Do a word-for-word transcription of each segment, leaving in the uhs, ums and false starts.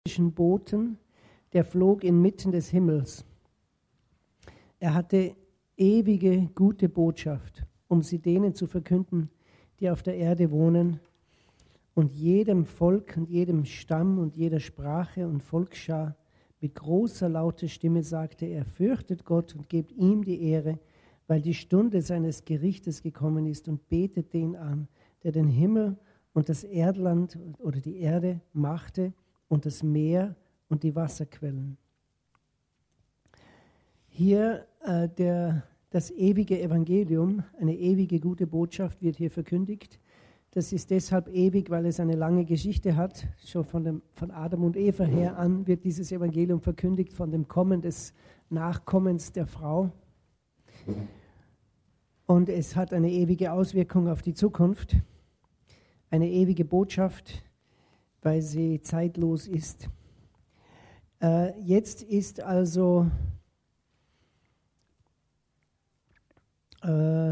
Boten, der flog inmitten des Himmels. Er hatte ewige, gute Botschaft, um sie denen zu verkünden, die auf der Erde wohnen, und jedem Volk und jedem Stamm und jeder Sprache und Volksschar mit großer, lauter Stimme sagte er, fürchtet Gott und gebt ihm die Ehre, weil die Stunde seines Gerichtes gekommen ist, und betet den an, der den Himmel und das Erdland oder die Erde machte und das Meer und die Wasserquellen. Hier äh, der, das ewige Evangelium, eine ewige gute Botschaft wird hier verkündigt. Das ist deshalb ewig, weil es eine lange Geschichte hat. Schon von, dem, von Adam und Eva her an wird dieses Evangelium verkündigt, von dem Kommen des Nachkommens der Frau. Und es hat eine ewige Auswirkung auf die Zukunft, eine ewige Botschaft, weil sie zeitlos ist. Äh, jetzt ist also äh,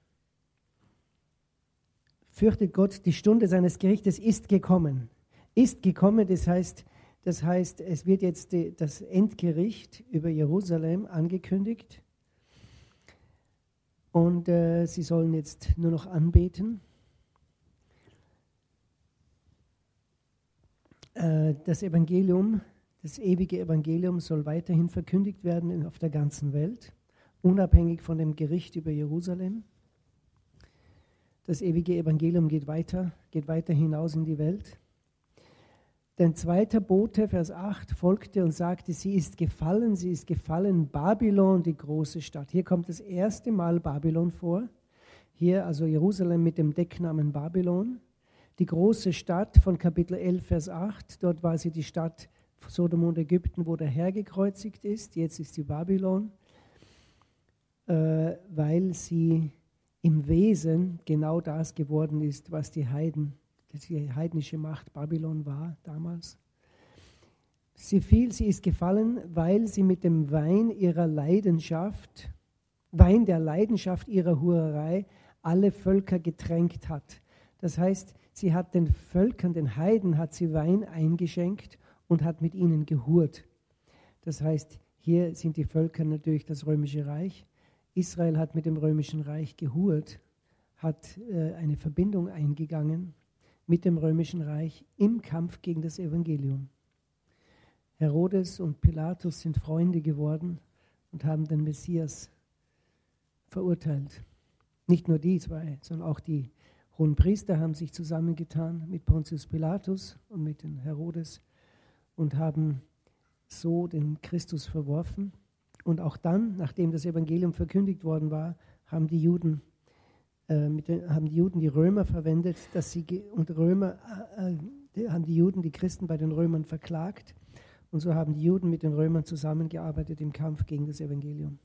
fürchtet Gott, die Stunde seines Gerichtes ist gekommen. Ist gekommen, das heißt, das heißt, es wird jetzt die, das Endgericht über Jerusalem angekündigt. Und äh, sie sollen jetzt nur noch anbeten. Äh, das Evangelium, das ewige Evangelium soll weiterhin verkündigt werden auf der ganzen Welt, unabhängig von dem Gericht über Jerusalem. Das ewige Evangelium geht weiter, geht weiter hinaus in die Welt. Denn zweiter Bote, Vers acht, folgte und sagte, sie ist gefallen, sie ist gefallen, Babylon, die große Stadt. Hier kommt das erste Mal Babylon vor. Hier also Jerusalem mit dem Decknamen Babylon. Die große Stadt von Kapitel elf, Vers acht, dort war sie die Stadt Sodom und Ägypten, wo der Herr gekreuzigt ist. Jetzt ist sie Babylon, äh, weil sie im Wesen genau das geworden ist, was die Heiden, die heidnische Macht Babylon war damals. Sie fiel, sie ist gefallen, weil sie mit dem Wein ihrer Leidenschaft, Wein der Leidenschaft ihrer Hurerei, alle Völker getränkt hat. Das heißt, sie hat den Völkern, den Heiden, hat sie Wein eingeschenkt und hat mit ihnen gehurt. Das heißt, hier sind die Völker natürlich das Römische Reich. Israel hat mit dem Römischen Reich gehurt, hat äh, eine Verbindung eingegangen mit dem Römischen Reich im Kampf gegen das Evangelium. Herodes und Pilatus sind Freunde geworden und haben den Messias verurteilt. Nicht nur die zwei, sondern auch die Hohenpriester haben sich zusammengetan mit Pontius Pilatus und mit den Herodes und haben so den Christus verworfen. Und auch dann, nachdem das Evangelium verkündigt worden war, haben die Juden, äh, mit den, haben die Juden die Römer verwendet, dass sie ge- und Römer äh, die, haben die Juden die Christen bei den Römern verklagt. Und so haben die Juden mit den Römern zusammengearbeitet im Kampf gegen das Evangelium.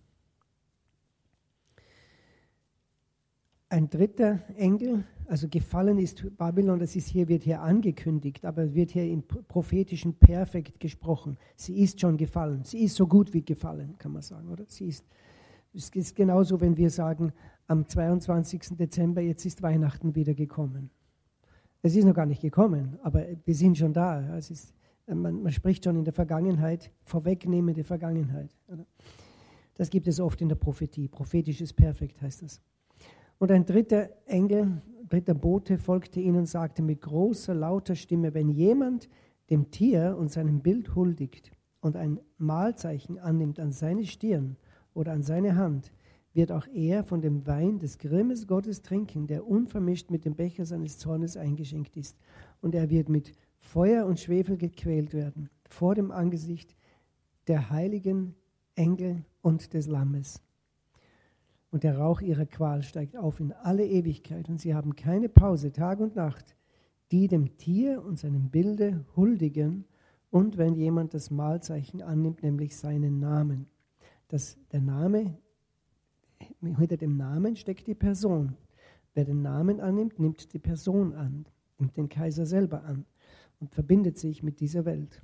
Ein dritter Engel, also gefallen ist Babylon, das ist hier, wird hier angekündigt, aber es wird hier im prophetischen Perfekt gesprochen. Sie ist schon gefallen, sie ist so gut wie gefallen, kann man sagen, oder? Sie ist, es ist genauso, wenn wir sagen, am zweiundzwanzigsten Dezember, jetzt ist Weihnachten wieder gekommen. Es ist noch gar nicht gekommen, aber wir sind schon da. Es ist, man, man spricht schon in der Vergangenheit, vorwegnehmende Vergangenheit. Oder? Das gibt es oft in der Prophetie, prophetisches Perfekt heißt das. Und ein dritter Engel, dritter Bote folgte ihnen und sagte mit großer, lauter Stimme, wenn jemand dem Tier und seinem Bild huldigt und ein Mahlzeichen annimmt an seine Stirn oder an seine Hand, wird auch er von dem Wein des Grimmes Gottes trinken, der unvermischt mit dem Becher seines Zornes eingeschenkt ist. Und er wird mit Feuer und Schwefel gequält werden, vor dem Angesicht der heiligen Engel und des Lammes. Und der Rauch ihrer Qual steigt auf in alle Ewigkeit. Und sie haben keine Pause, Tag und Nacht, die dem Tier und seinem Bilde huldigen. Und wenn jemand das Mahlzeichen annimmt, nämlich seinen Namen. Das, der Name, hinter dem Namen steckt die Person. Wer den Namen annimmt, nimmt die Person an, nimmt den Kaiser selber an und verbindet sich mit dieser Welt.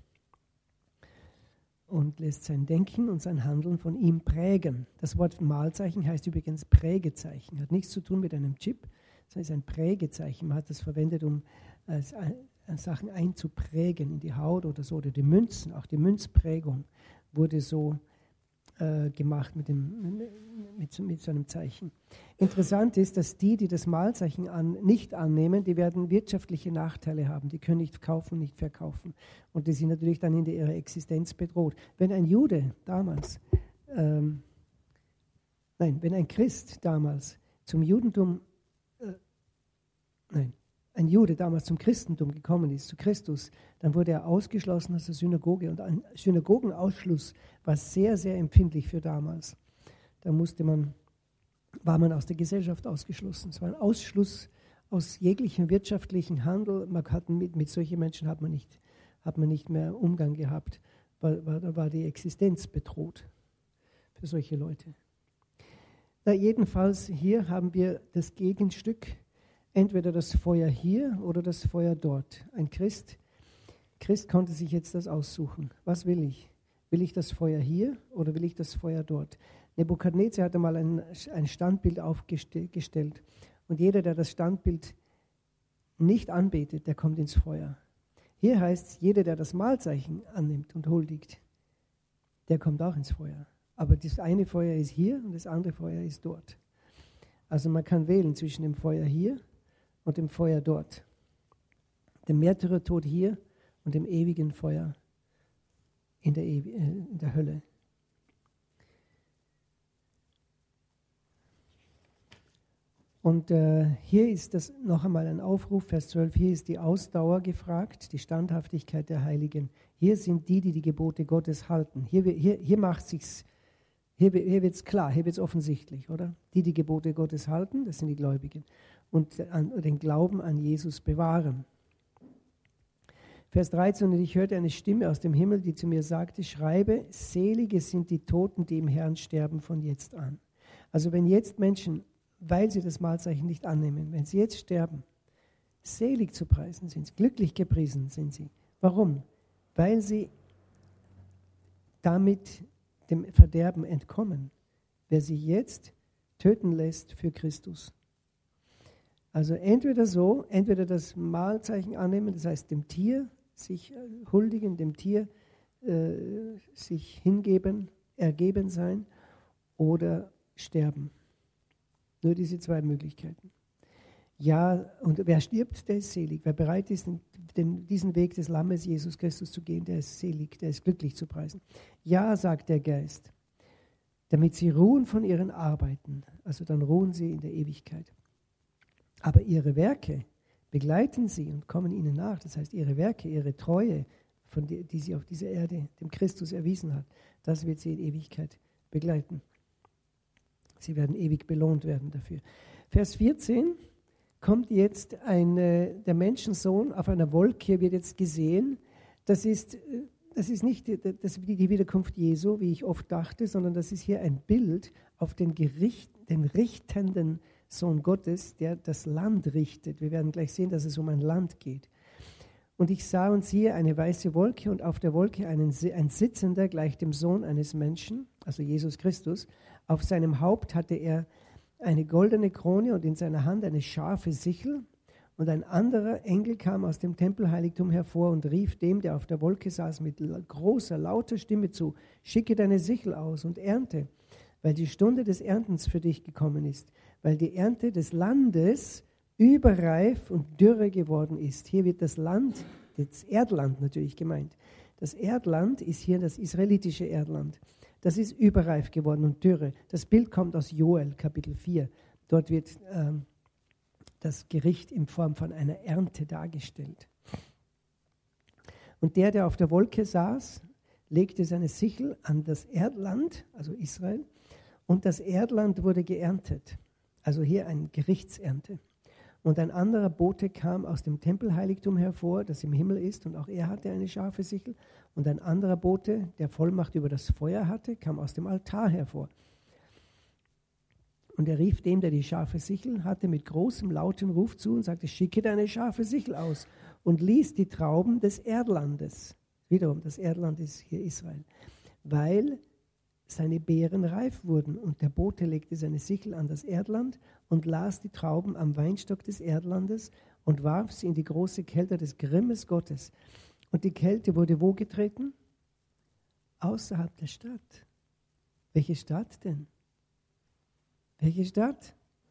Und lässt sein Denken und sein Handeln von ihm prägen. Das Wort Mahlzeichen heißt übrigens Prägezeichen. Hat nichts zu tun mit einem Chip, sondern ist ein Prägezeichen. Man hat das verwendet, um als Sachen einzuprägen in die Haut oder so, oder die Münzen, auch die Münzprägung wurde so äh, gemacht mit, dem, mit, mit so einem Zeichen. Interessant ist, dass die, die das Malzeichen an, nicht annehmen, die werden wirtschaftliche Nachteile haben. Die können nicht kaufen, nicht verkaufen. Und die sind natürlich dann in ihrer Existenz bedroht. Wenn ein Jude damals, ähm, nein, wenn ein Christ damals zum Judentum, äh, nein, ein Jude damals zum Christentum gekommen ist, zu Christus, dann wurde er ausgeschlossen aus der Synagoge. Und ein Synagogenausschluss war sehr, sehr empfindlich für damals. Da musste man, war man aus der Gesellschaft ausgeschlossen. Es war ein Ausschluss aus jeglichem wirtschaftlichen Handel. Man hat mit, mit solchen Menschen hat man nicht, hat man nicht mehr Umgang gehabt. War, war, da war die Existenz bedroht für solche Leute. Na, jedenfalls hier haben wir das Gegenstück. Entweder das Feuer hier oder das Feuer dort. Ein Christ, Christ konnte sich jetzt das aussuchen. Was will ich? Will ich das Feuer hier oder will ich das Feuer dort? Nebukadnezar hatte mal ein, ein Standbild aufgestellt. Und jeder, der das Standbild nicht anbetet, der kommt ins Feuer. Hier heißt es, jeder, der das Mahlzeichen annimmt und huldigt, der kommt auch ins Feuer. Aber das eine Feuer ist hier und das andere Feuer ist dort. Also man kann wählen zwischen dem Feuer hier und dem Feuer dort. Dem Märtyrertod hier und dem ewigen Feuer in der, Ewi- äh, in der Hölle. Und äh, hier ist das noch einmal ein Aufruf, Vers zwölf, hier ist die Ausdauer gefragt, die Standhaftigkeit der Heiligen. Hier sind die, die die Gebote Gottes halten. Hier, hier, hier macht sich's, hier, hier wird es klar, hier wird es offensichtlich, oder? Die, die Gebote Gottes halten, das sind die Gläubigen. Und an, den Glauben an Jesus bewahren. Vers dreizehn, und ich hörte eine Stimme aus dem Himmel, die zu mir sagte, schreibe, selige sind die Toten, die im Herrn sterben von jetzt an. Also wenn jetzt Menschen, weil sie das Mahlzeichen nicht annehmen, wenn sie jetzt sterben, selig zu preisen sind sie, glücklich gepriesen sind sie. Warum? Weil sie damit dem Verderben entkommen, wer sich jetzt töten lässt für Christus. Also entweder so, entweder das Mahlzeichen annehmen, das heißt dem Tier sich huldigen, dem Tier äh, sich hingeben, ergeben sein oder sterben. Nur diese zwei Möglichkeiten. Ja, und wer stirbt, der ist selig. Wer bereit ist, den, diesen Weg des Lammes Jesus Christus zu gehen, der ist selig, der ist glücklich zu preisen. Ja, sagt der Geist, damit sie ruhen von ihren Arbeiten. Also dann ruhen sie in der Ewigkeit. Aber ihre Werke begleiten sie und kommen ihnen nach. Das heißt, ihre Werke, ihre Treue, von die, die sie auf dieser Erde dem Christus erwiesen hat, das wird sie in Ewigkeit begleiten. Sie werden ewig belohnt werden dafür. Vers vierzehn kommt jetzt ein, äh, der Menschensohn auf einer Wolke, wird jetzt gesehen. Das ist, das ist nicht die, das, die Wiederkunft Jesu, wie ich oft dachte, sondern das ist hier ein Bild auf den, Gericht, den richtenden Sohn Gottes, der das Land richtet. Wir werden gleich sehen, dass es um ein Land geht. Und ich sah und siehe eine weiße Wolke und auf der Wolke einen, ein Sitzender gleich dem Sohn eines Menschen, also Jesus Christus. Auf seinem Haupt hatte er eine goldene Krone und in seiner Hand eine scharfe Sichel. Und ein anderer Engel kam aus dem Tempelheiligtum hervor und rief dem, der auf der Wolke saß, mit großer, lauter Stimme zu, schicke deine Sichel aus und ernte, weil die Stunde des Erntens für dich gekommen ist, weil die Ernte des Landes überreif und dürre geworden ist. Hier wird das Land, das Erdland natürlich gemeint. Das Erdland ist hier das israelitische Erdland. Das ist überreif geworden und dürre. Das Bild kommt aus Joel, Kapitel vier. Dort wird ähm, das Gericht in Form von einer Ernte dargestellt. Und der, der auf der Wolke saß, legte seine Sichel an das Erdland, also Israel, und das Erdland wurde geerntet. Also hier eine Gerichtsernte. Und ein anderer Bote kam aus dem Tempelheiligtum hervor, das im Himmel ist, und auch er hatte eine scharfe Sichel. Und ein anderer Bote, der Vollmacht über das Feuer hatte, kam aus dem Altar hervor. Und er rief dem, der die scharfe Sichel hatte, mit großem, lauten Ruf zu und sagte, schicke deine scharfe Sichel aus und ließ die Trauben des Erdlandes, wiederum, das Erdland ist hier Israel, weil seine Beeren reif wurden. Und der Bote legte seine Sichel an das Erdland und las die Trauben am Weinstock des Erdlandes und warf sie in die große Kälte des Grimmes Gottes. Und die Kälte wurde wo getreten? Außerhalb der Stadt. Welche Stadt denn? Welche Stadt?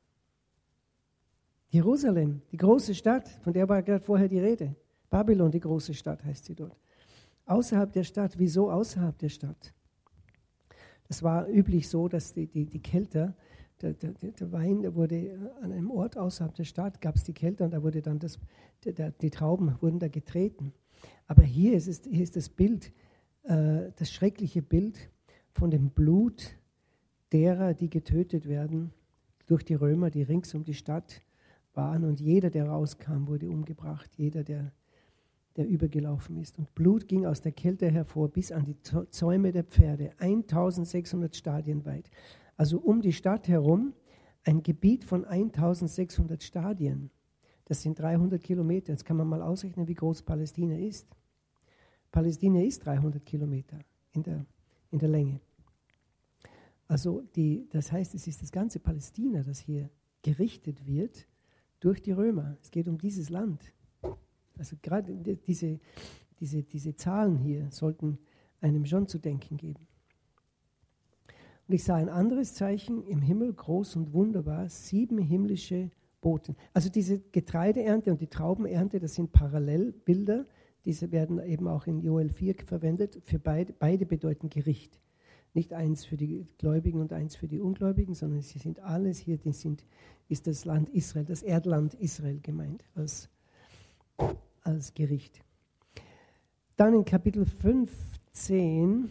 Jerusalem, die große Stadt, von der war gerade vorher die Rede. Babylon, die große Stadt heißt sie dort. Außerhalb der Stadt. Wieso außerhalb der Stadt? Das war üblich so, dass die, die, die Kelter, der, der, der Wein, der wurde an einem Ort außerhalb der Stadt, gab es die Kelter und da wurde dann das, der, die Trauben wurden da getreten. Aber hier ist, es, hier ist das Bild, äh, das schreckliche Bild von dem Blut derer, die getötet werden durch die Römer, die rings um die Stadt waren. Und jeder, der rauskam, wurde umgebracht. Jeder, der, der übergelaufen ist. Und Blut ging aus der Kälte hervor bis an die Zäume der Pferde, eintausendsechshundert Stadien weit. Also um die Stadt herum ein Gebiet von eintausendsechshundert Stadien. Das sind dreihundert Kilometer. Jetzt kann man mal ausrechnen, wie groß Palästina ist. Palästina ist dreihundert Kilometer in der, in der Länge. Also die, das heißt, es ist das ganze Palästina, das hier gerichtet wird durch die Römer. Es geht um dieses Land. Also gerade diese, diese, diese Zahlen hier sollten einem schon zu denken geben. Und ich sah ein anderes Zeichen im Himmel, groß und wunderbar, sieben himmlische Boten. Also diese Getreideernte und die Traubenernte, das sind Parallelbilder. Diese werden eben auch in Joel vier verwendet. Für beide, beide bedeuten Gericht. Nicht eins für die Gläubigen und eins für die Ungläubigen, sondern sie sind alles hier, die sind, ist das Land Israel, das Erdland Israel gemeint als, als Gericht. Dann in Kapitel fünfzehn,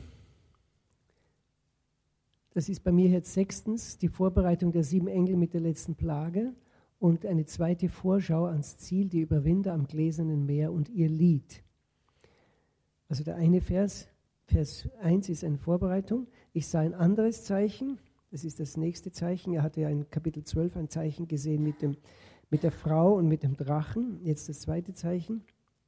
das ist bei mir jetzt sechstens, die Vorbereitung der sieben Engel mit der letzten Plage und eine zweite Vorschau ans Ziel, die Überwinder am gläsernen Meer und ihr Lied. Also der eine Vers, Vers eins ist eine Vorbereitung. Ich sah ein anderes Zeichen, das ist das nächste Zeichen. Er hatte ja in Kapitel zwölf ein Zeichen gesehen mit, dem, mit der Frau und mit dem Drachen. Jetzt das zweite Zeichen.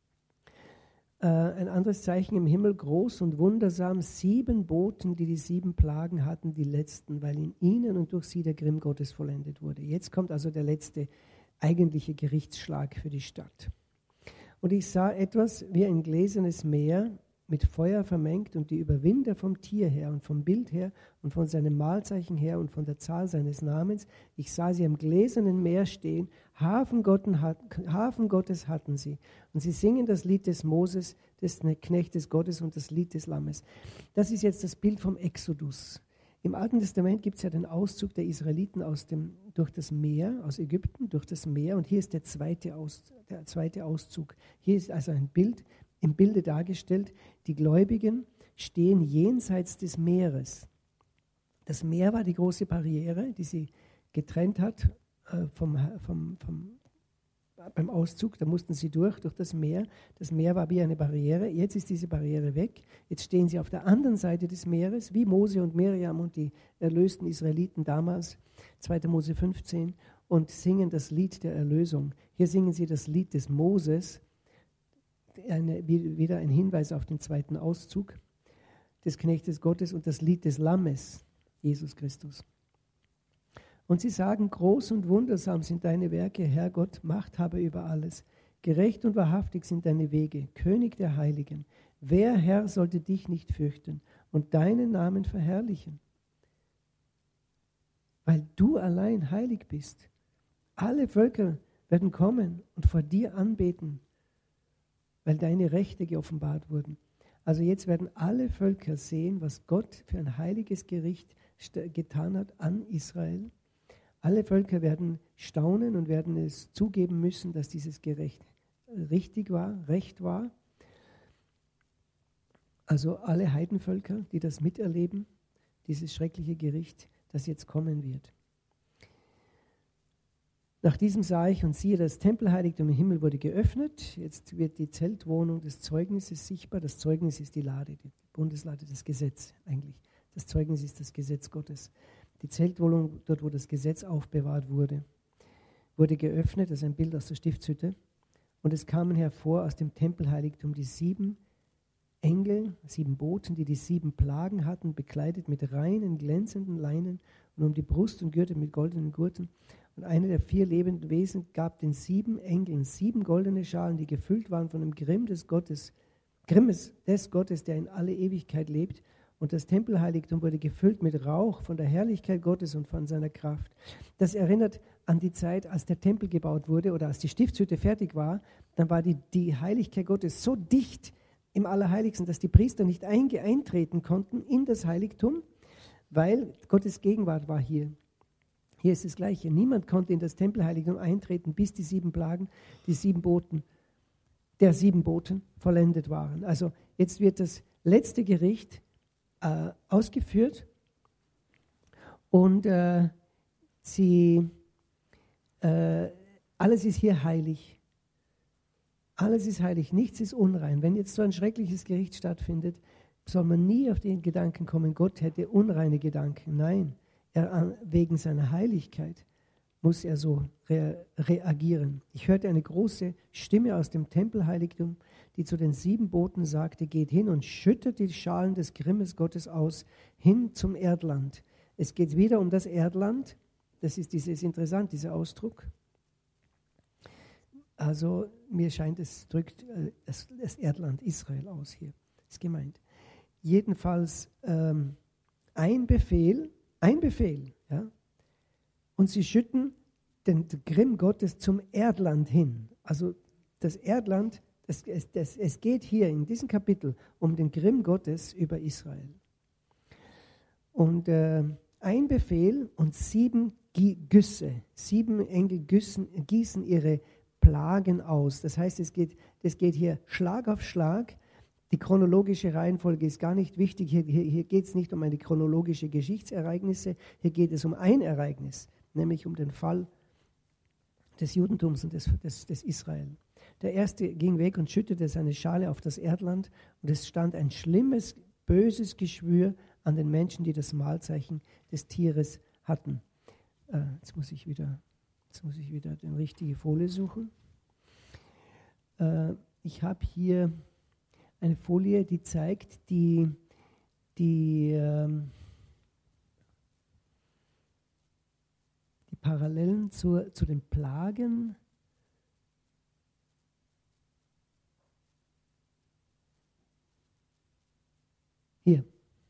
Äh, ein anderes Zeichen im Himmel, groß und wundersam, sieben Boten, die die sieben Plagen hatten, die letzten, weil in ihnen und durch sie der Grimm Gottes vollendet wurde. Jetzt kommt also der letzte eigentliche Gerichtsschlag für die Stadt. Und ich sah etwas wie ein gläsernes Meer, mit Feuer vermengt und die Überwinder vom Tier her und vom Bild her und von seinem Mahlzeichen her und von der Zahl seines Namens. Ich sah sie am gläsernen Meer stehen, Hafen Gottes hatten sie. Und sie singen das Lied des Moses, des Knechtes Gottes und das Lied des Lammes. Das ist jetzt das Bild vom Exodus. Im Alten Testament gibt es ja den Auszug der Israeliten aus dem, durch das Meer, aus Ägypten, durch das Meer. Und hier ist der zweite, aus, der zweite Auszug. Hier ist also ein Bild, im Bilde dargestellt, die Gläubigen stehen jenseits des Meeres. Das Meer war die große Barriere, die sie getrennt hat äh, vom, vom, vom, beim Auszug. Da mussten sie durch, durch das Meer. Das Meer war wie eine Barriere. Jetzt ist diese Barriere weg. Jetzt stehen sie auf der anderen Seite des Meeres, wie Mose und Miriam und die erlösten Israeliten damals, zweiter Mose fünfzehn, und singen das Lied der Erlösung. Hier singen sie das Lied des Moses, Eine, wieder ein Hinweis auf den zweiten Auszug des Knechtes Gottes und das Lied des Lammes, Jesus Christus. Und sie sagen, groß und wundersam sind deine Werke, Herr Gott, Machthaber über alles. Gerecht und wahrhaftig sind deine Wege, König der Heiligen. Wer, Herr, sollte dich nicht fürchten und deinen Namen verherrlichen? Weil du allein heilig bist. Alle Völker werden kommen und vor dir anbeten, weil deine Rechte geoffenbart wurden. Also jetzt werden alle Völker sehen, was Gott für ein heiliges Gericht getan hat an Israel. Alle Völker werden staunen und werden es zugeben müssen, dass dieses Gericht richtig war, recht war. Also alle Heidenvölker, die das miterleben, dieses schreckliche Gericht, das jetzt kommen wird. Nach diesem sah ich und siehe, das Tempelheiligtum im Himmel wurde geöffnet. Jetzt wird die Zeltwohnung des Zeugnisses sichtbar. Das Zeugnis ist die Lade, die Bundeslade, das Gesetz eigentlich. Das Zeugnis ist das Gesetz Gottes. Die Zeltwohnung, dort wo das Gesetz aufbewahrt wurde, wurde geöffnet. Das ist ein Bild aus der Stiftshütte. Und es kamen hervor aus dem Tempelheiligtum die sieben Engel, sieben Boten, die die sieben Plagen hatten, bekleidet mit reinen, glänzenden Leinen und um die Brust und Gürtel mit goldenen Gurten. Und eine der vier lebenden Wesen gab den sieben Engeln sieben goldene Schalen, die gefüllt waren von dem Grimm des Gottes, Grimmes des Gottes, der in alle Ewigkeit lebt. Und das Tempelheiligtum wurde gefüllt mit Rauch von der Herrlichkeit Gottes und von seiner Kraft. Das erinnert an die Zeit, als der Tempel gebaut wurde oder als die Stiftshütte fertig war. Dann war die, die Heiligkeit Gottes so dicht im Allerheiligsten, dass die Priester nicht einge- eintreten konnten in das Heiligtum, weil Gottes Gegenwart war hier. Hier ist das Gleiche. Niemand konnte in das Tempelheiligtum eintreten, bis die sieben Plagen, die sieben Boten, der sieben Boten vollendet waren. Also jetzt wird das letzte Gericht äh, ausgeführt und äh, sie, äh, alles ist hier heilig. Alles ist heilig, nichts ist unrein. Wenn jetzt so ein schreckliches Gericht stattfindet, soll man nie auf den Gedanken kommen, Gott hätte unreine Gedanken. Nein. Er, wegen seiner Heiligkeit muss er so rea- reagieren. Ich hörte eine große Stimme aus dem Tempelheiligtum, die zu den sieben Boten sagte, geht hin und schüttet die Schalen des Grimmes Gottes aus, hin zum Erdland. Es geht wieder um das Erdland. Das ist, dieses, ist interessant, dieser Ausdruck. Also mir scheint, es drückt äh, das, das Erdland Israel aus hier. Ist gemeint. Jedenfalls ähm, ein Befehl, Ein Befehl, ja. Und sie schütten den Grimm Gottes zum Erdland hin. Also das Erdland, das, es, das, es geht hier in diesem Kapitel um den Grimm Gottes über Israel. Und äh, ein Befehl und sieben Güsse, sieben Engel güssen, gießen ihre Plagen aus. Das heißt, es geht, es geht hier Schlag auf Schlag. Die chronologische Reihenfolge ist gar nicht wichtig. Hier, hier, hier geht es nicht um eine chronologische Geschichtsereignisse. Hier geht es um ein Ereignis, nämlich um den Fall des Judentums und des, des, des Israel. Der erste ging weg und schüttete seine Schale auf das Erdland und es stand ein schlimmes, böses Geschwür an den Menschen, die das Mahlzeichen des Tieres hatten. Äh, jetzt muss ich wieder, jetzt muss ich wieder die richtige Folie suchen. Äh, ich habe hier eine Folie, die zeigt die, die, ähm, die Parallelen zu, zu den Plagen. Hier.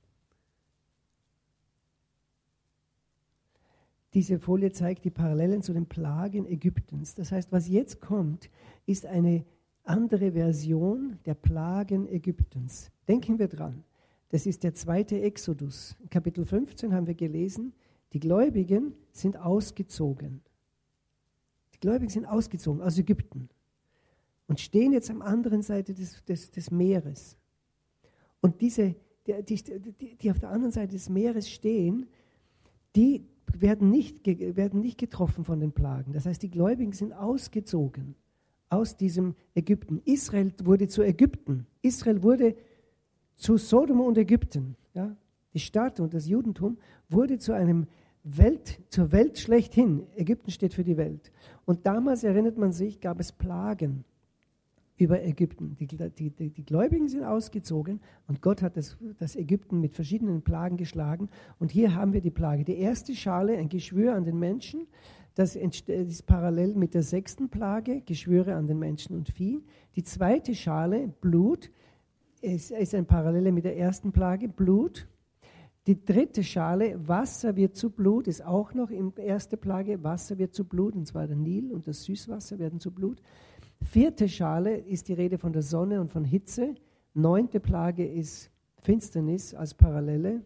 Diese Folie zeigt die Parallelen zu den Plagen Ägyptens. Das heißt, was jetzt kommt, ist eine andere Version der Plagen Ägyptens. Denken wir dran. Das ist der zweite Exodus. In Kapitel fünfzehn haben wir gelesen, die Gläubigen sind ausgezogen. Die Gläubigen sind ausgezogen aus Ägypten und stehen jetzt am anderen Seite des, des, des Meeres. Und diese, die, die, die auf der anderen Seite des Meeres stehen, die werden nicht, werden nicht getroffen von den Plagen. Das heißt, die Gläubigen sind ausgezogen aus diesem Ägypten. Israel wurde zu Ägypten. Israel wurde zu Sodom und Ägypten. Ja? Die Stadt und das Judentum wurde zu einem Welt, zur Welt schlechthin. Ägypten steht für die Welt. Und damals, erinnert man sich, gab es Plagen über Ägypten. Die, die, die, die Gläubigen sind ausgezogen und Gott hat das, das Ägypten mit verschiedenen Plagen geschlagen. Und hier haben wir die Plage. Die erste Schale, ein Geschwür an den Menschen. Das ist parallel mit der sechsten Plage, Geschwüre an den Menschen und Vieh. Die zweite Schale, Blut, ist, ist ein Parallele mit der ersten Plage, Blut. Die dritte Schale, Wasser wird zu Blut, ist auch noch in der ersten Plage, Wasser wird zu Blut, und zwar der Nil und das Süßwasser werden zu Blut. Vierte Schale ist die Rede von der Sonne und von Hitze. Neunte Plage ist Finsternis als Parallele.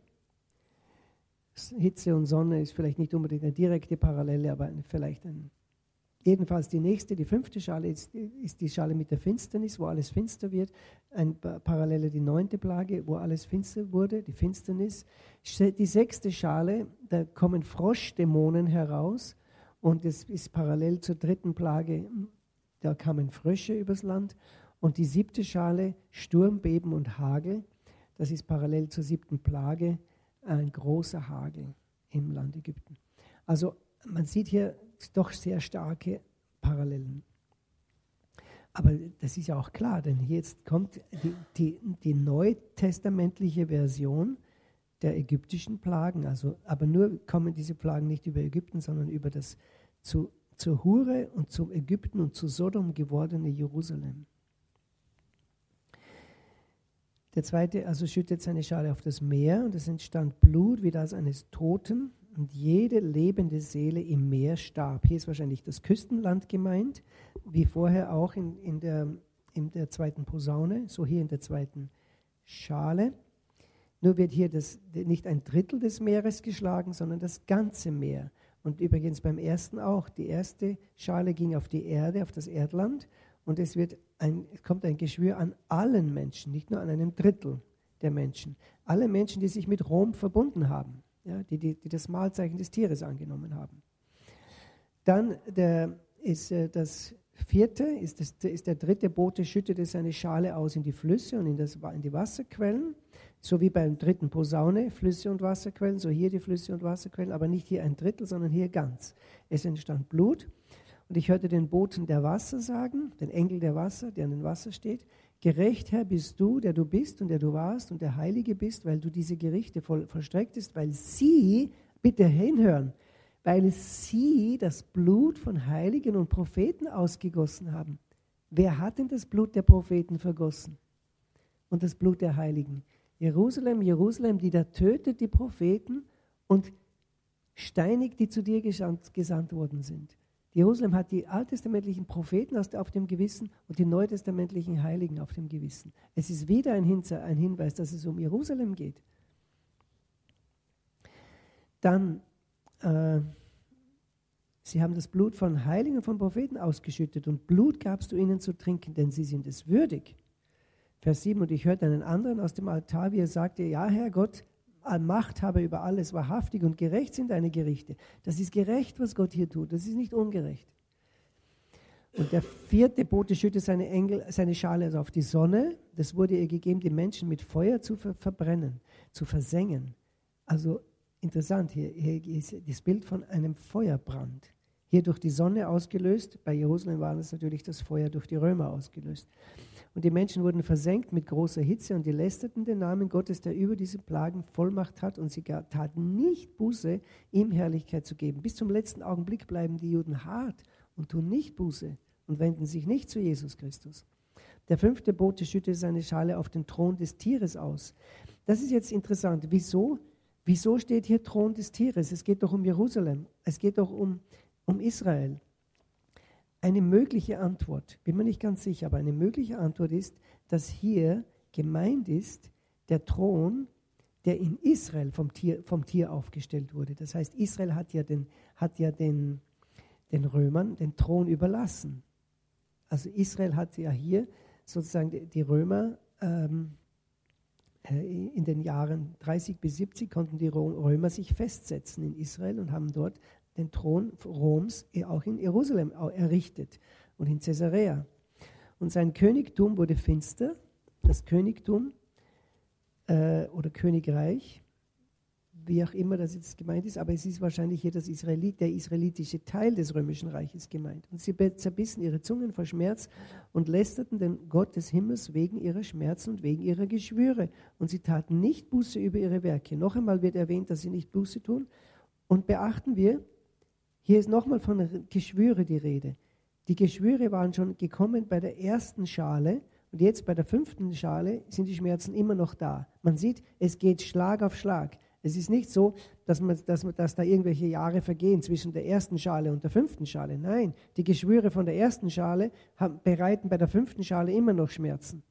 Hitze und Sonne ist vielleicht nicht unbedingt eine direkte Parallele, aber vielleicht ein. Jedenfalls die nächste, die fünfte Schale ist, ist die Schale mit der Finsternis, wo alles finster wird. Eine Parallele die neunte Plage, wo alles finster wurde, die Finsternis. Die sechste Schale, da kommen Froschdämonen heraus und das ist parallel zur dritten Plage, da kamen Frösche übers Land. Und die siebte Schale, Sturm, Beben und Hagel, das ist parallel zur siebten Plage, ein großer Hagel im Land Ägypten. Also man sieht hier doch sehr starke Parallelen. Aber das ist ja auch klar, denn jetzt kommt die, die, die neutestamentliche Version der ägyptischen Plagen. Also, aber nur kommen diese Plagen nicht über Ägypten, sondern über das, zu, zur Hure und zum Ägypten und zu Sodom gewordene Jerusalem. Der zweite also schüttet seine Schale auf das Meer und es entstand Blut wie das eines Toten und jede lebende Seele im Meer starb. Hier ist wahrscheinlich das Küstenland gemeint, wie vorher auch in, in, der, in der zweiten Posaune, so hier in der zweiten Schale. Nur wird hier das, nicht ein Drittel des Meeres geschlagen, sondern das ganze Meer. Und übrigens beim ersten auch. Die erste Schale ging auf die Erde, auf das Erdland. Und es, wird ein, es kommt ein Geschwür an allen Menschen, nicht nur an einem Drittel der Menschen. Alle Menschen, die sich mit Rom verbunden haben, ja, die, die, die das Mahlzeichen des Tieres angenommen haben. Dann der, ist äh, das vierte, ist, das, ist der dritte Bote, schüttete seine Schale aus in die Flüsse und in, das, in die Wasserquellen. So wie beim dritten Posaune, Flüsse und Wasserquellen, so hier die Flüsse und Wasserquellen, aber nicht hier ein Drittel, sondern hier ganz. Es entstand Blut. Und ich hörte den Boten der Wasser sagen, den Engel der Wasser, der an dem Wasser steht, gerecht, Herr, bist du, der du bist und der du warst und der Heilige bist, weil du diese Gerichte voll, vollstrecktest, weil sie, bitte hinhören, weil sie das Blut von Heiligen und Propheten ausgegossen haben. Wer hat denn das Blut der Propheten vergossen? Und das Blut der Heiligen? Jerusalem, Jerusalem, die da tötet die Propheten und steinigt, die zu dir gesandt, gesandt worden sind. Jerusalem hat die alttestamentlichen Propheten auf dem Gewissen und die neutestamentlichen Heiligen auf dem Gewissen. Es ist wieder ein Hinweis, dass es um Jerusalem geht. Dann, äh, sie haben das Blut von Heiligen und von Propheten ausgeschüttet und Blut gabst du ihnen zu trinken, denn sie sind es würdig. Vers sieben, und ich hörte einen anderen aus dem Altar, wie er sagte, ja, Herr Gott, Machthaber über alles, wahrhaftig und gerecht sind deine Gerichte. Das ist gerecht, was Gott hier tut. Das ist nicht ungerecht. Und der vierte Bote schüttete seine, Engel, seine Schale also auf die Sonne. Das wurde ihr gegeben, die Menschen mit Feuer zu ver- verbrennen, zu versengen. Also interessant, hier, hier ist das Bild von einem Feuerbrand. Hier durch die Sonne ausgelöst. Bei Jerusalem war es natürlich das Feuer durch die Römer ausgelöst. Und die Menschen wurden versenkt mit großer Hitze und die lästerten den Namen Gottes, der über diese Plagen Vollmacht hat, und sie taten nicht Buße, ihm Herrlichkeit zu geben. Bis zum letzten Augenblick bleiben die Juden hart und tun nicht Buße und wenden sich nicht zu Jesus Christus. Der fünfte Bote schüttete seine Schale auf den Thron des Tieres aus. Das ist jetzt interessant. Wieso? Wieso steht hier Thron des Tieres? Es geht doch um Jerusalem. Es geht doch um, um Israel. Eine mögliche Antwort, bin mir nicht ganz sicher, aber eine mögliche Antwort ist, dass hier gemeint ist der Thron, der in Israel vom Tier, vom Tier aufgestellt wurde. Das heißt, Israel hat ja, den, hat ja den, den Römern den Thron überlassen. Also Israel hat ja hier sozusagen die, die Römer, ähm, in den Jahren dreißig bis siebzig konnten die Römer sich festsetzen in Israel und haben dort den Thron Roms auch in Jerusalem errichtet und in Caesarea. Und sein Königtum wurde finster, das Königtum äh, oder Königreich, wie auch immer das jetzt gemeint ist, aber es ist wahrscheinlich hier das Israelit, der israelitische Teil des römischen Reiches gemeint. Und sie zerbissen ihre Zungen vor Schmerz und lästerten den Gott des Himmels wegen ihrer Schmerzen und wegen ihrer Geschwüre. Und sie taten nicht Buße über ihre Werke. Noch einmal wird erwähnt, dass sie nicht Buße tun. Und beachten wir, hier ist nochmal von Geschwüre die Rede. Die Geschwüre waren schon gekommen bei der ersten Schale und jetzt bei der fünften Schale sind die Schmerzen immer noch da. Man sieht, es geht Schlag auf Schlag. Es ist nicht so, dass, man, dass, man, dass da irgendwelche Jahre vergehen zwischen der ersten Schale und der fünften Schale. Nein, die Geschwüre von der ersten Schale haben, bereiten bei der fünften Schale immer noch Schmerzen.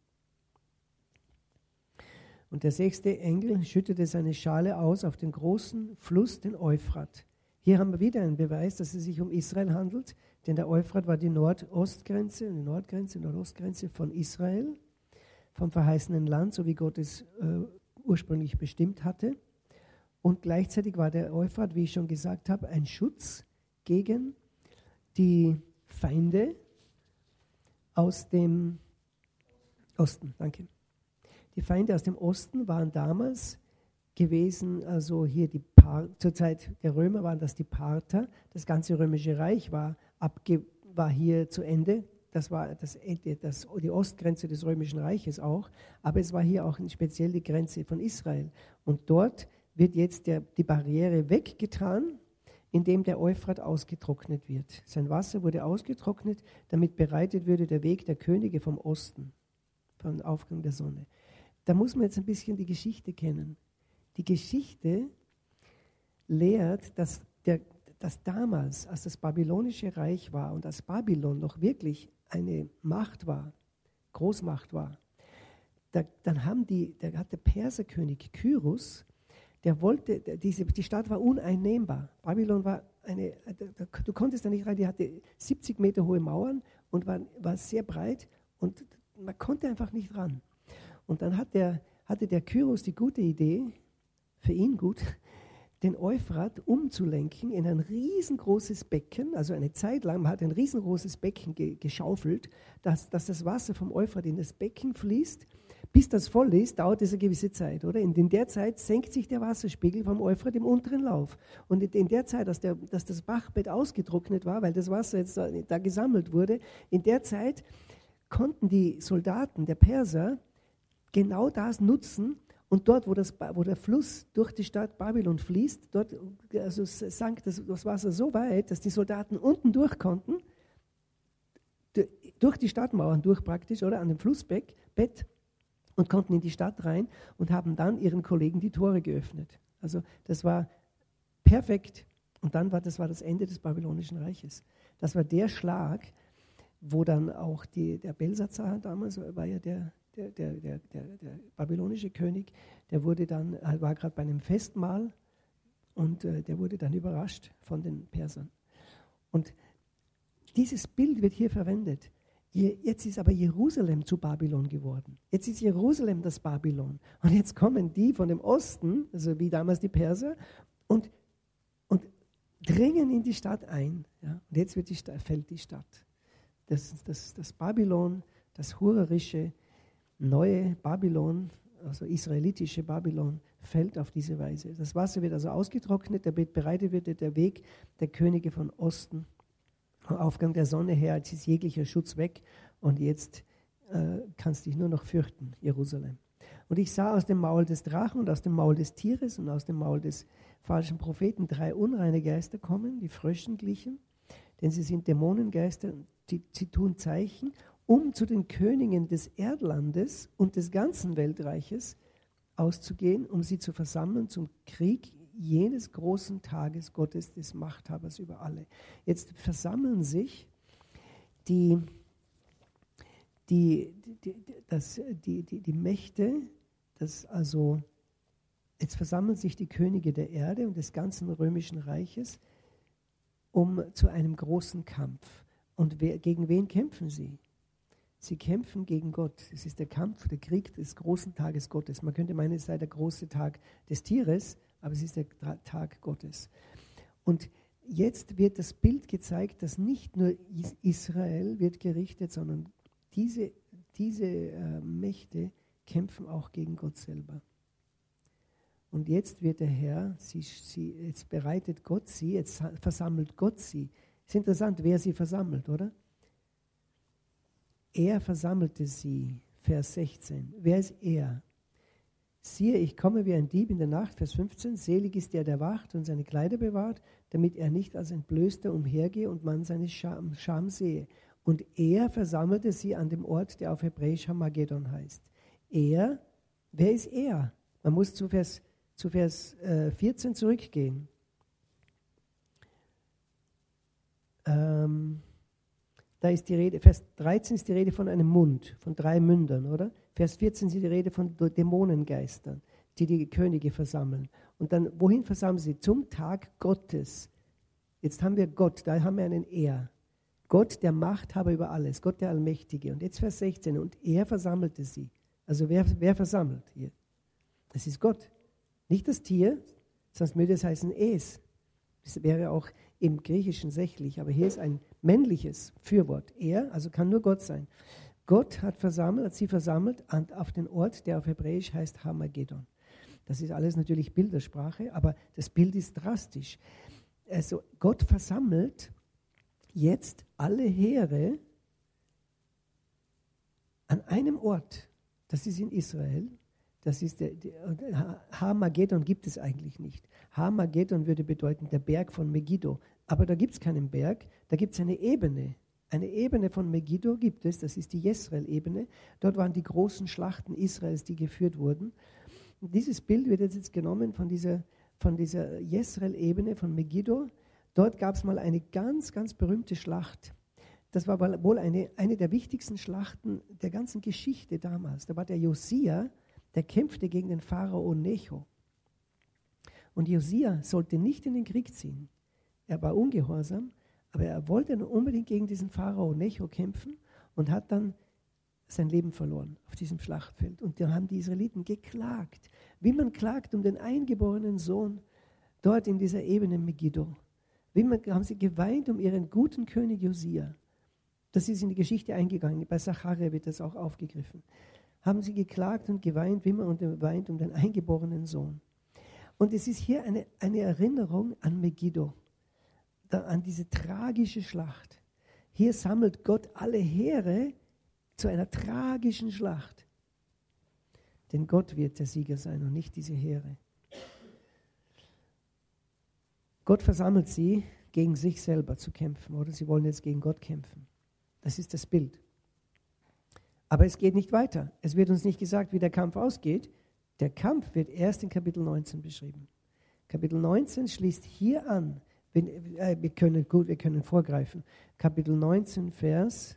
Und der sechste Engel schüttete seine Schale aus auf den großen Fluss, den Euphrat. Hier haben wir wieder einen Beweis, dass es sich um Israel handelt, denn der Euphrat war die Nordostgrenze, die Nordgrenze, Nordostgrenze von Israel, vom verheißenen Land, so wie Gott es äh, ursprünglich bestimmt hatte. Und gleichzeitig war der Euphrat, wie ich schon gesagt habe, ein Schutz gegen die Feinde aus dem Osten. Danke. Die Feinde aus dem Osten waren damals gewesen, also hier die Par- zur Zeit der Römer waren das die Parther. Das ganze römische Reich war, abge- war hier zu Ende. Das war das, das, die Ostgrenze des römischen Reiches auch. Aber es war hier auch speziell die Grenze von Israel. Und dort wird jetzt der, die Barriere weggetan. in dem der Euphrat ausgetrocknet wird. Sein Wasser wurde ausgetrocknet, damit bereitet würde der Weg der Könige vom Osten, vom Aufgang der Sonne. Da muss man jetzt ein bisschen die Geschichte kennen. Die Geschichte lehrt, dass, der, dass damals, als das babylonische Reich war und als Babylon noch wirklich eine Macht war, Großmacht war, da, dann haben die, da hat der Perserkönig Kyros, der wollte, diese, die Stadt war uneinnehmbar. Babylon war eine, du konntest da nicht rein, die hatte siebzig Meter hohe Mauern und war, war sehr breit und man konnte einfach nicht ran. Und dann hat der, hatte der Kyros die gute Idee, für ihn gut, den Euphrat umzulenken in ein riesengroßes Becken, also eine Zeit lang, man hat ein riesengroßes Becken ge, geschaufelt, dass, dass das Wasser vom Euphrat in das Becken fließt. Bis das voll ist, dauert es eine gewisse Zeit, oder? In der Zeit senkt sich der Wasserspiegel vom Euphrat im unteren Lauf. Und in der Zeit, dass, der, dass das Bachbett ausgetrocknet war, weil das Wasser jetzt da, da gesammelt wurde, in der Zeit konnten die Soldaten der Perser genau das nutzen. Und dort, wo, das, wo der Fluss durch die Stadt Babylon fließt, dort also sank das, das Wasser so weit, dass die Soldaten unten durch konnten, durch die Stadtmauern durch praktisch, oder an dem Flussbett, und konnten in die Stadt rein und haben dann ihren Kollegen die Tore geöffnet. Also das war perfekt. Und dann war das war das Ende des Babylonischen Reiches. Das war der Schlag, wo dann auch die, der Belsazar damals, war ja der, der, der, der, der, der babylonische König, der wurde dann, war gerade bei einem Festmahl und äh, der wurde dann überrascht von den Persern. Und dieses Bild wird hier verwendet. Jetzt ist aber Jerusalem zu Babylon geworden. Jetzt ist Jerusalem das Babylon. Und jetzt kommen die von dem Osten, also wie damals die Perser, und, und dringen in die Stadt ein. Ja? Und jetzt wird die Stadt, fällt die Stadt. Das, das, das Babylon, das hurerische, neue Babylon, also israelitische Babylon, fällt auf diese Weise. Das Wasser wird also ausgetrocknet, damit bereitet wird der Weg der Könige von Osten. Vom Aufgang der Sonne her, jetzt ist jeglicher Schutz weg und jetzt äh, kannst du dich nur noch fürchten, Jerusalem. Und ich sah aus dem Maul des Drachen und aus dem Maul des Tieres und aus dem Maul des falschen Propheten drei unreine Geister kommen, die Fröschen glichen, denn sie sind Dämonengeister, die, sie tun Zeichen, um zu den Königen des Erdlandes und des ganzen Weltreiches auszugehen, um sie zu versammeln zum Krieg jenes großen Tages Gottes, des Machthabers über alle. Jetzt versammeln sich die, die, die, das, die, die, die Mächte, das also, jetzt versammeln sich die Könige der Erde und des ganzen römischen Reiches um zu einem großen Kampf. Und wer, gegen wen kämpfen sie? Sie kämpfen gegen Gott. Es ist der Kampf, der Krieg des großen Tages Gottes. Man könnte meinen, es sei der große Tag des Tieres, aber es ist der Tag Gottes. Und jetzt wird das Bild gezeigt, dass nicht nur Israel wird gerichtet, sondern diese, diese äh, Mächte kämpfen auch gegen Gott selber. Und jetzt wird der Herr, sie, sie, jetzt bereitet Gott sie, jetzt versammelt Gott sie. Ist interessant, wer sie versammelt, oder? Er versammelte sie, Vers sechzehn. Wer ist er? Siehe, ich komme wie ein Dieb in der Nacht, Vers fünfzehn, selig ist der, der wacht und seine Kleider bewahrt, damit er nicht als Entblößter umhergehe und man seine Scham, Scham sehe. Und er versammelte sie an dem Ort, der auf Hebräisch Hamagedon heißt. Er, wer ist er? Man muss zu Vers, zu Vers äh, vierzehn zurückgehen. Ähm, da ist die Rede, Vers dreizehn ist die Rede von einem Mund, von drei Mündern, oder? Vers vierzehn ist die Rede von Dämonengeistern, die die Könige versammeln. Und dann, wohin versammeln sie? Zum Tag Gottes. Jetzt haben wir Gott, da haben wir einen Er. Gott, der Machthaber über alles, Gott, der Allmächtige. Und jetzt Vers sechzehn, und er versammelte sie. Also wer, wer versammelt hier? Das ist Gott. Nicht das Tier, sonst würde es heißen Es. Das wäre auch im Griechischen sächlich, aber hier ist ein männliches Fürwort. Er, also kann nur Gott sein. Gott hat versammelt, hat sie versammelt auf den Ort, der auf Hebräisch heißt Hamagedon. Das ist alles natürlich Bildersprache, aber das Bild ist drastisch. Also Gott versammelt jetzt alle Heere an einem Ort. Das ist in Israel. Das ist der, der, Harmageddon gibt es eigentlich nicht. Harmageddon würde bedeuten der Berg von Megiddo. Aber da gibt es keinen Berg, da gibt es eine Ebene. Eine Ebene von Megiddo gibt es, das ist die Jesreel-Ebene. Dort waren die großen Schlachten Israels, die geführt wurden. Und dieses Bild wird jetzt genommen von dieser, von dieser Jesreel-Ebene von Megiddo. Dort gab es mal eine ganz, ganz berühmte Schlacht. Das war wohl eine, eine der wichtigsten Schlachten der ganzen Geschichte damals. Da war der Josia, der kämpfte gegen den Pharao Necho. Und Josia sollte nicht in den Krieg ziehen. Er war ungehorsam, aber er wollte unbedingt gegen diesen Pharao Necho kämpfen und hat dann sein Leben verloren auf diesem Schlachtfeld. Und da haben die Israeliten geklagt, wie man klagt um den eingeborenen Sohn dort in dieser Ebene Megiddo. Wie man, haben sie geweint um ihren guten König Josia. Das ist in die Geschichte eingegangen. Bei Sacharja wird das auch aufgegriffen. Haben sie geklagt und geweint, wie man und weint um den eingeborenen Sohn. Und es ist hier eine, eine Erinnerung an Megiddo, da, an diese tragische Schlacht. Hier sammelt Gott alle Heere zu einer tragischen Schlacht. Denn Gott wird der Sieger sein und nicht diese Heere. Gott versammelt sie, gegen sich selber zu kämpfen, oder sie wollen jetzt gegen Gott kämpfen. Das ist das Bild. Aber es geht nicht weiter. Es wird uns nicht gesagt, wie der Kampf ausgeht. Der Kampf wird erst in Kapitel neunzehn beschrieben. Kapitel neunzehn schließt hier an. Wenn, äh, wir können, gut, wir können vorgreifen. Kapitel neunzehn, Vers,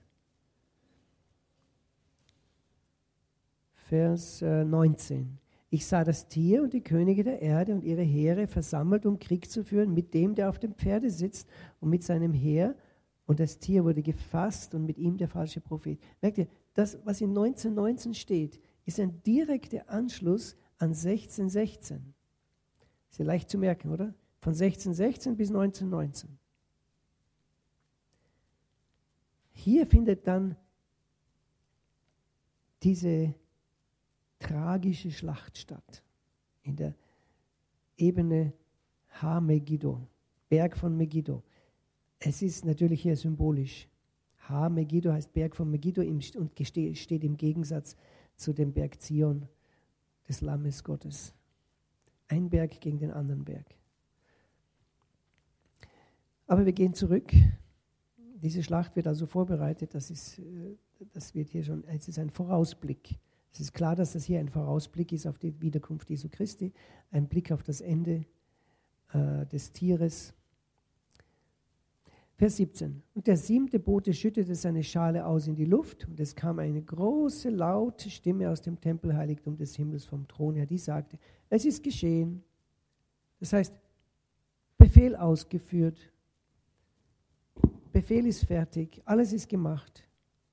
Vers äh, neunzehn. Ich sah das Tier und die Könige der Erde und ihre Heere versammelt, um Krieg zu führen mit dem, der auf dem Pferde sitzt und mit seinem Heer. Und das Tier wurde gefasst und mit ihm der falsche Prophet. Merkt ihr, das, was in neunzehn neunzehn steht, ist ein direkter Anschluss an sechzehn sechzehn. Ist ja leicht zu merken, oder? Von sechzehn sechzehn bis neunzehn neunzehn. Hier findet dann diese tragische Schlacht statt. In der Ebene Ha-Megiddo, Berg von Megiddo. Es ist natürlich hier symbolisch. Ha-Megiddo heißt Berg von Megiddo und steht im Gegensatz zu dem Berg Zion des Lammes Gottes. Ein Berg gegen den anderen Berg. Aber wir gehen zurück. Diese Schlacht wird also vorbereitet. Das ist, das wird hier schon, es ist ein Vorausblick. Es ist klar, dass das hier ein Vorausblick ist auf die Wiederkunft Jesu Christi, ein Blick auf das Ende äh, des Tieres. Vers siebzehn. Und der siebente Bote schüttete seine Schale aus in die Luft, und es kam eine große, laute Stimme aus dem Tempelheiligtum des Himmels vom Thron her, die sagte, es ist geschehen. Das heißt, Befehl ausgeführt. Befehl ist fertig, alles ist gemacht.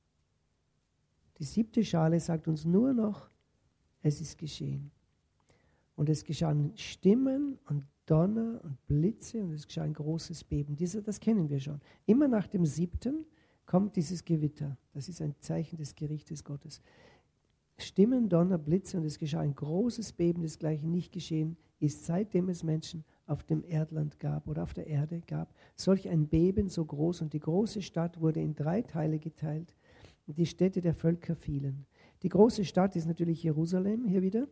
Die siebte Schale sagt uns nur noch, es ist geschehen. Und es geschahen Stimmen und Donner und Blitze und es geschah ein großes Beben. Diese, das kennen wir schon. Immer nach dem siebten kommt dieses Gewitter. Das ist ein Zeichen des Gerichtes Gottes. Stimmen, Donner, Blitze und es geschah ein großes Beben, desgleichen nicht geschehen ist, seitdem es Menschen auf dem Erdland gab oder auf der Erde gab. Solch ein Beben so groß, und die große Stadt wurde in drei Teile geteilt. Und die Städte der Völker fielen. Die große Stadt ist natürlich Jerusalem, hier wieder.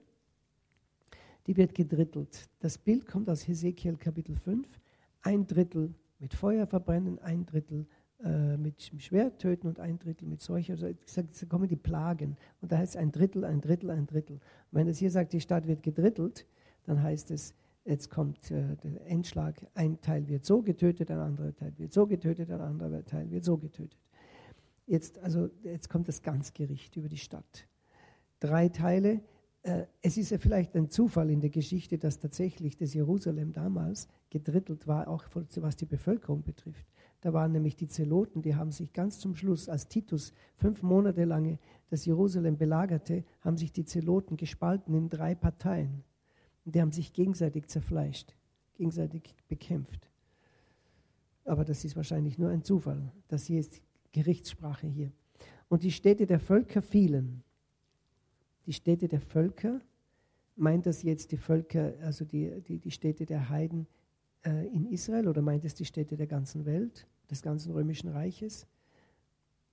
Die wird gedrittelt. Das Bild kommt aus Hesekiel Kapitel fünf. Ein Drittel mit Feuer verbrennen, ein Drittel äh, mit Schwert töten und ein Drittel mit Seuche. Also da kommen die Plagen. Und da heißt es ein Drittel, ein Drittel, ein Drittel. Und wenn es hier sagt, die Stadt wird gedrittelt, dann heißt es, jetzt kommt äh, der Endschlag. Ein Teil wird so getötet, ein anderer Teil wird so getötet, ein anderer Teil wird so getötet. Jetzt, also, jetzt kommt das Ganzgericht über die Stadt. Drei Teile. Äh, es ist ja vielleicht ein Zufall in der Geschichte, dass tatsächlich das Jerusalem damals gedrittelt war, auch was die Bevölkerung betrifft. Da waren nämlich die Zeloten, die haben sich ganz zum Schluss, als Titus fünf Monate lang das Jerusalem belagerte, haben sich die Zeloten gespalten in drei Parteien. Und die haben sich gegenseitig zerfleischt, gegenseitig bekämpft. Aber das ist wahrscheinlich nur ein Zufall. Das hier ist Gerichtssprache hier. Und die Städte der Völker fielen. Die Städte der Völker, meint das jetzt die Völker, also die, die, die Städte der Heiden äh, in Israel, oder meint es die Städte der ganzen Welt, des ganzen römischen Reiches?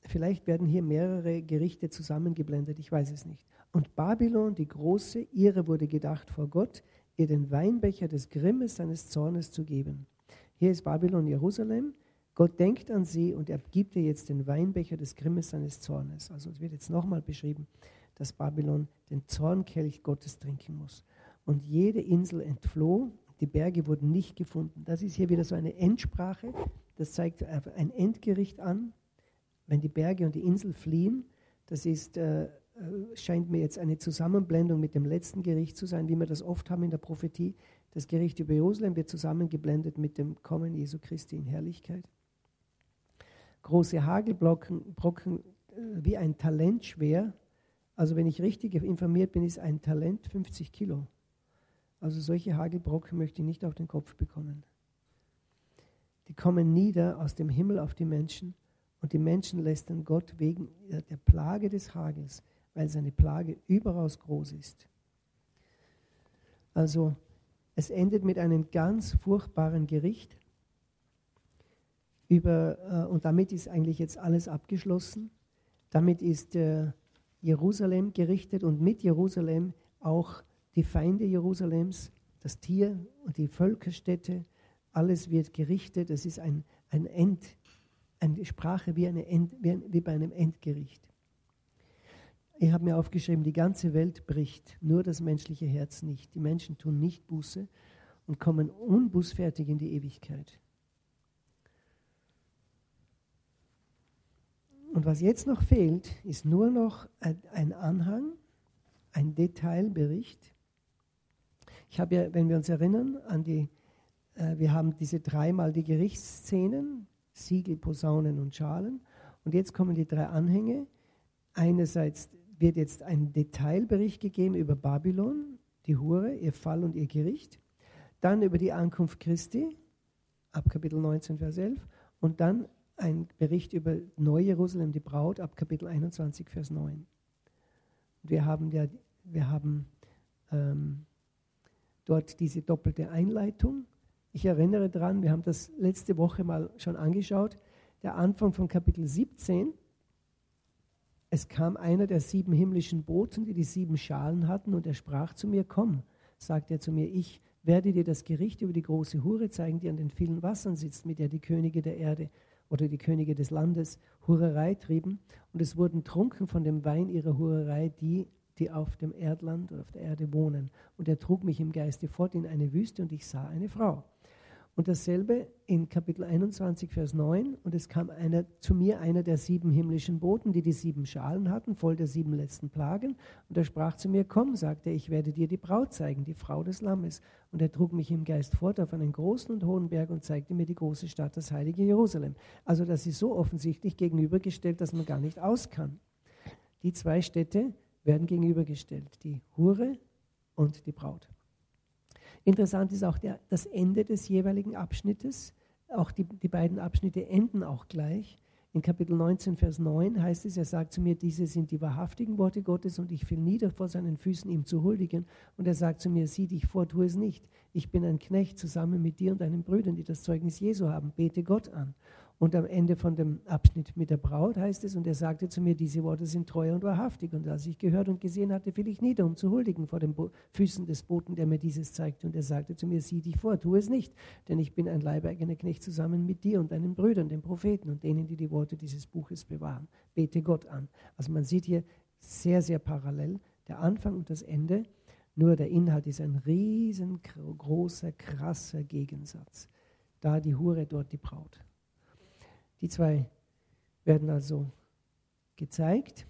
vielleicht werden hier mehrere Gerichte zusammengeblendet, ich weiß es nicht. Und Babylon, die Große, ihre wurde gedacht vor Gott, ihr den Weinbecher des Grimmes seines Zornes zu geben. Hier ist Babylon, Jerusalem. Gott denkt an sie und er gibt ihr jetzt den Weinbecher des Grimmes seines Zornes. Also es wird jetzt nochmal beschrieben, dass Babylon den Zornkelch Gottes trinken muss. Und jede Insel entfloh, die Berge wurden nicht gefunden. Das ist hier wieder so eine Endsprache, das zeigt ein Endgericht an. Wenn die Berge und die Insel fliehen, das ist, äh, scheint mir jetzt eine Zusammenblendung mit dem letzten Gericht zu sein, wie wir das oft haben in der Prophetie. Das Gericht über Jerusalem wird zusammengeblendet mit dem Kommen Jesu Christi in Herrlichkeit. Große Hagelbrocken Brocken, äh, wie ein Talent schwer. Also wenn ich richtig informiert bin, ist ein Talent fünfzig Kilo. Also solche Hagelbrocken möchte ich nicht auf den Kopf bekommen. Die kommen nieder aus dem Himmel auf die Menschen und die Menschen lästern Gott wegen der Plage des Hagels, weil seine Plage überaus groß ist. Also es endet mit einem ganz furchtbaren Gericht. Über, äh, und damit ist eigentlich jetzt alles abgeschlossen. Damit ist äh, Jerusalem gerichtet und mit Jerusalem auch die Feinde Jerusalems, das Tier und die Völkerstädte. Alles wird gerichtet. Es ist ein, ein End, eine Sprache wie, eine End, wie, ein, wie bei einem Endgericht. Ich habe mir aufgeschrieben, die ganze Welt bricht, nur das menschliche Herz nicht. Die Menschen tun nicht Buße und kommen unbußfertig in die Ewigkeit. Und was jetzt noch fehlt, ist nur noch ein, ein Anhang, ein Detailbericht. Ich habe ja, wenn wir uns erinnern, an die, äh, wir haben diese dreimal die Gerichtsszenen, Siegel, Posaunen und Schalen. Und jetzt kommen die drei Anhänge. Einerseits wird jetzt ein Detailbericht gegeben über Babylon, die Hure, ihr Fall und ihr Gericht. Dann über die Ankunft Christi, ab Kapitel neunzehn, Vers elf. Und dann ein Bericht über Neu-Jerusalem, die Braut, ab Kapitel einundzwanzig, Vers neun. Wir haben, ja, wir haben ähm, dort diese doppelte Einleitung. Ich erinnere daran, wir haben das letzte Woche mal schon angeschaut, der Anfang von Kapitel siebzehn. Es kam einer der sieben himmlischen Boten, die die sieben Schalen hatten, und er sprach zu mir, komm, sagte er zu mir, ich werde dir das Gericht über die große Hure zeigen, die an den vielen Wassern sitzt, mit der die Könige der Erde oder die Könige des Landes Hurerei trieben. Und es wurden trunken von dem Wein ihrer Hurerei, die, die auf dem Erdland oder auf der Erde wohnen. Und er trug mich im Geiste fort in eine Wüste und ich sah eine Frau. Und dasselbe in Kapitel einundzwanzig, Vers neun. Und es kam einer, zu mir einer der sieben himmlischen Boten, die die sieben Schalen hatten, voll der sieben letzten Plagen. Und er sprach zu mir, komm, sagte er, ich werde dir die Braut zeigen, die Frau des Lammes. Und er trug mich im Geist fort auf einen großen und hohen Berg und zeigte mir die große Stadt, das heilige Jerusalem. Also das ist so offensichtlich gegenübergestellt, dass man gar nicht aus kann. Die zwei Städte werden gegenübergestellt, die Hure und die Braut. Interessant ist auch der, das Ende des jeweiligen Abschnittes. Auch die, die beiden Abschnitte enden auch gleich. In Kapitel neunzehn, Vers neun heißt es, er sagt zu mir, diese sind die wahrhaftigen Worte Gottes und ich fiel nieder vor seinen Füßen, ihm zu huldigen. Und er sagt zu mir, sieh dich vor, tu es nicht. Ich bin ein Knecht zusammen mit dir und deinen Brüdern, die das Zeugnis Jesu haben. Bete Gott an. Und am Ende von dem Abschnitt mit der Braut heißt es, und er sagte zu mir, diese Worte sind treu und wahrhaftig. Und als ich gehört und gesehen hatte, fiel ich nieder, um zu huldigen vor den Bo- Füßen des Boten, der mir dieses zeigte. Und er sagte zu mir, sieh dich vor, tu es nicht, denn ich bin ein leibeigener Knecht zusammen mit dir und deinen Brüdern, den Propheten und denen, die die Worte dieses Buches bewahren. Bete Gott an. Also man sieht hier sehr, sehr parallel der Anfang und das Ende, nur der Inhalt ist ein riesengroßer, krasser Gegensatz. Da die Hure, dort die Braut. Die zwei werden also gezeigt.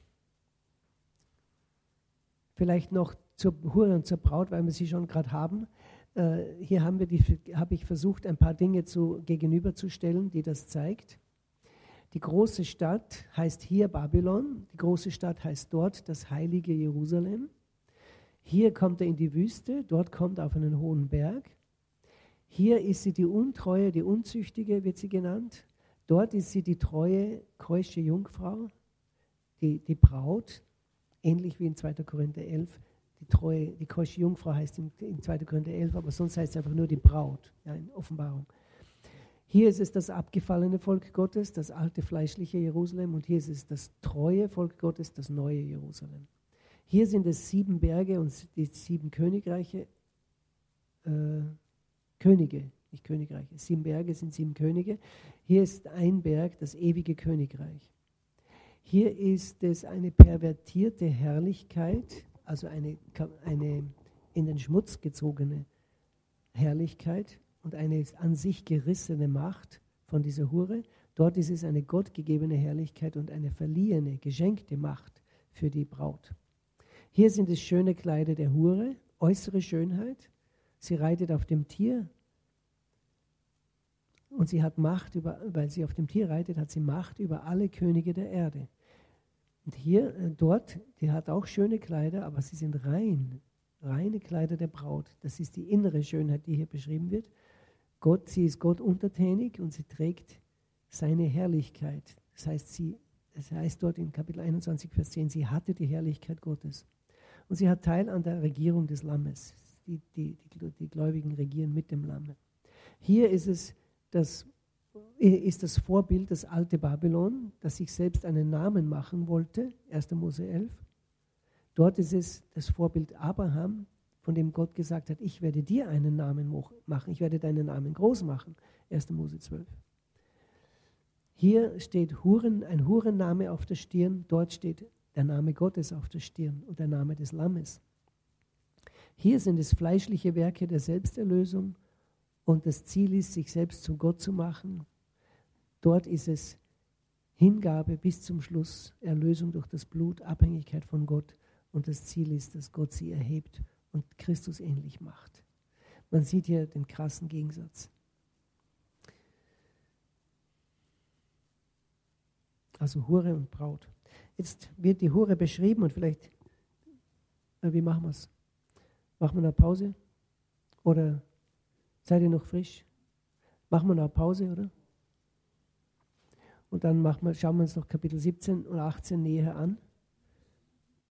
Vielleicht noch zur Hure und zur Braut, weil wir sie schon gerade haben. Äh, hier haben wir die, habe ich versucht, ein paar Dinge zu, gegenüberzustellen, die das zeigt. Die große Stadt heißt hier Babylon. Die große Stadt heißt dort das heilige Jerusalem. Hier kommt er in die Wüste, dort kommt er auf einen hohen Berg. Hier ist sie die Untreue, die Unzüchtige wird sie genannt. Dort ist sie die treue, keusche Jungfrau, die, die Braut, ähnlich wie in zweiter Korinther elf. Die treue, die keusche Jungfrau heißt in, in zweiter Korinther elf, aber sonst heißt es einfach nur die Braut, ja, in Offenbarung. Hier ist es das abgefallene Volk Gottes, das alte fleischliche Jerusalem, und hier ist es das treue Volk Gottes, das neue Jerusalem. Hier sind es sieben Berge und die sieben Königreiche, äh, Könige, nicht Königreiche, sieben Berge sind sieben Könige. Hier ist ein Berg, das ewige Königreich. Hier ist es eine pervertierte Herrlichkeit, also eine, eine in den Schmutz gezogene Herrlichkeit und eine an sich gerissene Macht von dieser Hure. Dort ist es eine gottgegebene Herrlichkeit und eine verliehene, geschenkte Macht für die Braut. Hier sind es schöne Kleider der Hure, äußere Schönheit. Sie reitet auf dem Tier und sie hat Macht, über, weil sie auf dem Tier reitet, hat sie Macht über alle Könige der Erde. Und hier, äh, dort, die hat auch schöne Kleider, aber sie sind rein, reine Kleider der Braut. Das ist die innere Schönheit, die hier beschrieben wird. Gott, sie ist Gott untertänig und sie trägt seine Herrlichkeit. Das heißt, sie, das heißt dort in Kapitel einundzwanzig, Vers zehn, sie hatte die Herrlichkeit Gottes. Und sie hat Teil an der Regierung des Lammes. Die, die, die, die Gläubigen regieren mit dem Lamm. Hier ist es das ist das Vorbild, das alte Babylon, das sich selbst einen Namen machen wollte, erster Mose elf. Dort ist es das Vorbild Abraham, von dem Gott gesagt hat, ich werde dir einen Namen machen, ich werde deinen Namen groß machen, erster Mose zwölf. Hier steht Huren, ein Hurenname auf der Stirn, dort steht der Name Gottes auf der Stirn und der Name des Lammes. Hier sind es fleischliche Werke der Selbsterlösung, und das Ziel ist, sich selbst zu Gott zu machen. Dort ist es Hingabe bis zum Schluss, Erlösung durch das Blut, Abhängigkeit von Gott. Und das Ziel ist, dass Gott sie erhebt und Christus ähnlich macht. Man sieht hier den krassen Gegensatz. Also Hure und Braut. Jetzt wird die Hure beschrieben und vielleicht, äh, wie machen wir es? Machen wir eine Pause? Oder seid ihr noch frisch? Machen wir eine Pause, oder? Und dann machen wir, schauen wir uns noch Kapitel siebzehn und achtzehn näher an.